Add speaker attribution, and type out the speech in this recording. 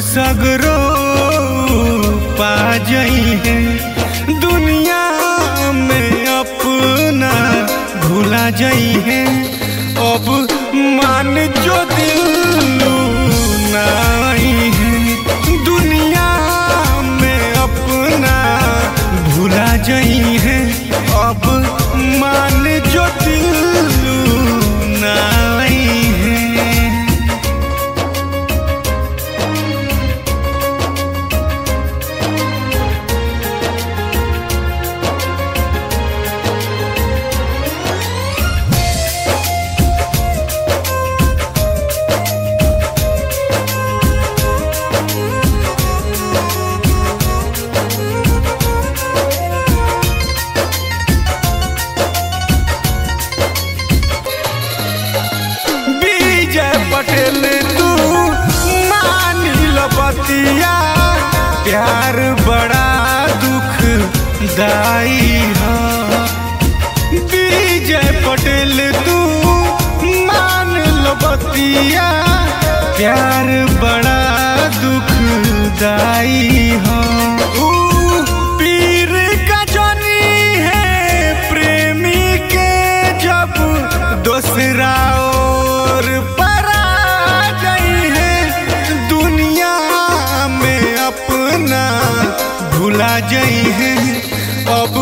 Speaker 1: सगरो पा जाई है, दुनिया में अपना भुला जाई है। अब मान जो दिल नाई है, दुनिया में अपना भुला जाई है। अब मान जो दिल नाई है। पटेल तू मानी लो बतिया, प्यार बड़ा दुखदाई है। विजय पटेल तू मान लो बतिया, प्यार बड़ा दुखदाई है। पीर का जनी है प्रेमी के, जब दूसरा और भुला जाई है। अब